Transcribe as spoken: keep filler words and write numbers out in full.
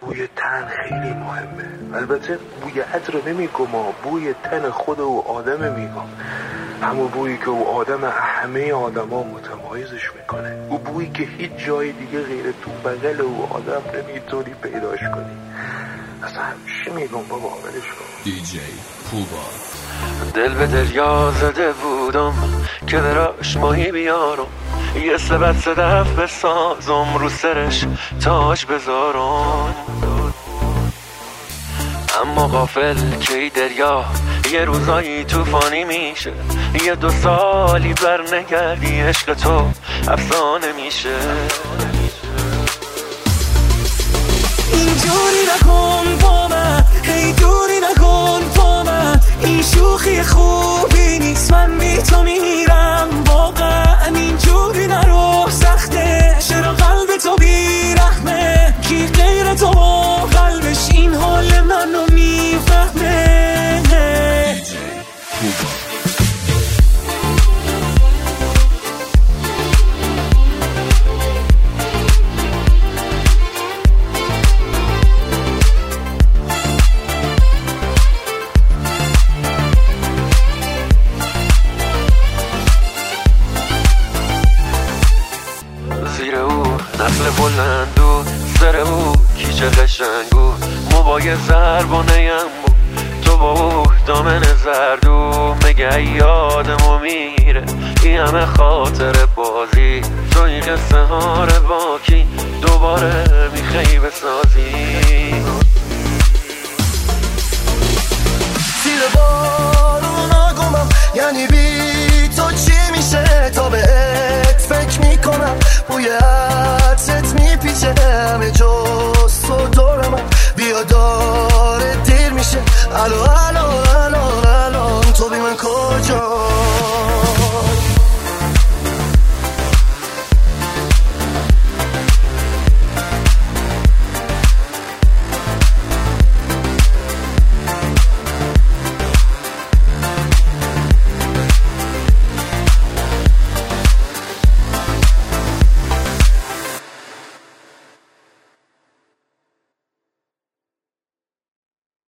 بوی تن خیلی مهمه. البته بوی عطر رو نمیگم، بوی تن خود او آدم میگم. همون بویی که او آدم همه آدم ها متمایزش میکنه. او بویی که هیچ جای دیگه غیر تو بغل او آدم نمیتونی پیداش کنی. اصلا همیشه میگم بابا ولش کن. دی جی پولبا. دل به دریا زده بودم که دراش ماهی بیارم، یه سبت صدف بسازم رو سرش تاج بذارم. اما غافل که ای دریا یه روزایی توفانی میشه، یه دو سالی بر نگردی عشق تو افسانه میشه. اینجوری نکن با من، هی دوری نکن با من، این شوخی خوبی نیست، من بی تو میرم واقعا. اینجوری نرو سخته، چرا قلب تو بیرحمه، کی غیر تو با قلبش این حال منو میفهمه. زیر او نسل بلندو، سر او کیچه قشنگو، موبای زربانه ام بود تو با او دامن زردو. مگه یادمو میره این همه خاطر بازی، تو این قصه ها رو باکی دوباره میخوای بسازی. زیر بارون آگمم یعنی بی تو چی میشه، تا بهت فکر میکنم بوی عطرت میپیچه همه جا